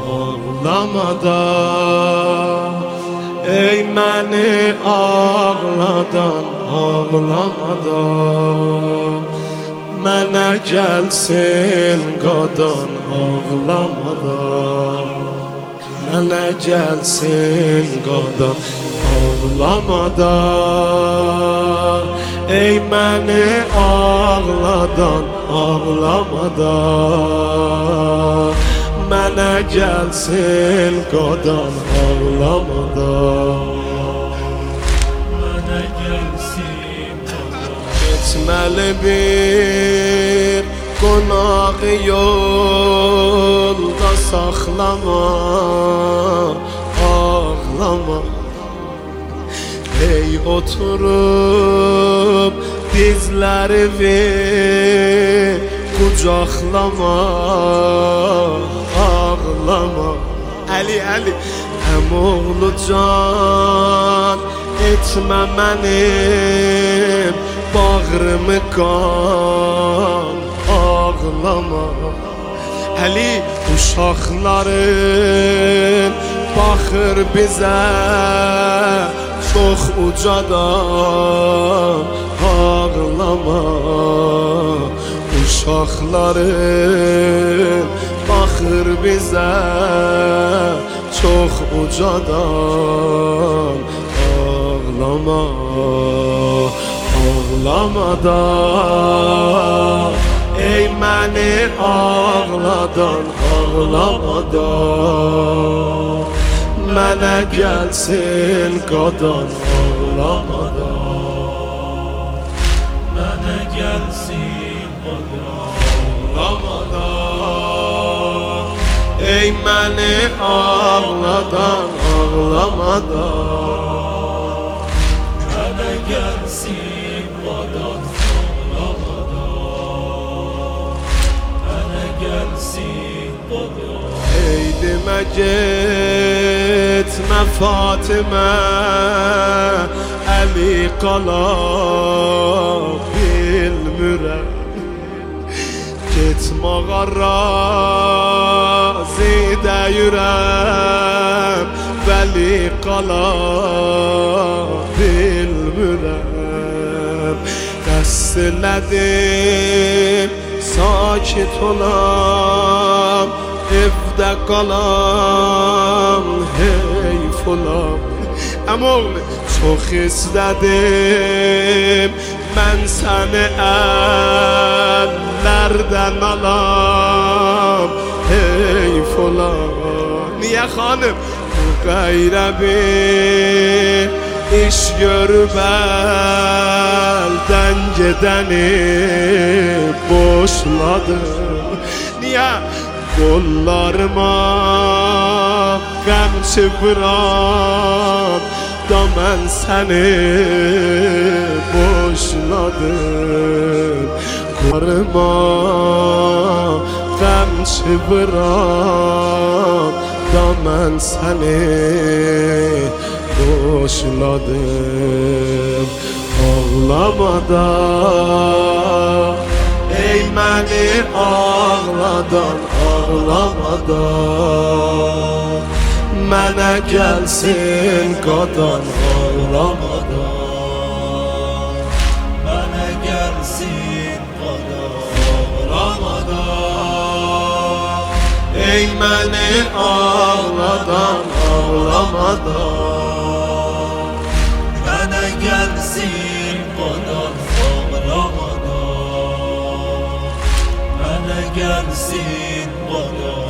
ağlamadan. Ey məni ağladan, ağlamadan. Mənə gəlsin qadan, ağlamadan. Mənə gəlsin qadan, ağlamadan. Ey məni ağladan, ağlamadan. Mənə gəlsin qadan, ağlamadan. Mənə gəlsin qadan. Getməli bir qonaq yolda saxlama, ağlama. Ey oturub dizlərimi qucaqlama, ağlama. Əli, Əli, əmoğlu can etmə mənim bağrımı qan, ağlama. Əli, uşaqların baxır bizə çox ucadan, ağlama. Uşaqların baxır bizə çox ucadan, ağlama. Ağlamadan, ey məni ağladan, ağlamadan. Mənə gəlsin qadan, ağlamadan. Mənə gəlsin qadan, ağlamadan. Ey məni ağladan, ağlamadan. mənə gəlsin qadan, ağlamadan. Mənə gəlsin qadan. Ey demə getmə Fatimə, Əli qala bilmirəm. Getməğa razı deyirəm, Vəli qala bilmirəm. Qəsd elədim sakit olam, evdə qalam, heyf olam. Əmoğlu, çox istədim mən səni əllərdən alam, heyf olam. Niyə xanım? Bu qeyrəbi iş görüb əldən gedəni boşladım. Niyə? Qollarıma qəmçi vuran da mən səni boşladım. Qollarıma qəmçi vuran da mən səni boşladım. Ağlamadan, ey məni ağladan, ağlamadan. Mənə gəlsin qadan, ağlamadan. Mənə gəlsin qadan, Ağlamadan, ey məni ağladan, ağlamadan. mənə gəlsin qadan, ağlamadan. Mənə gəlsin qadan.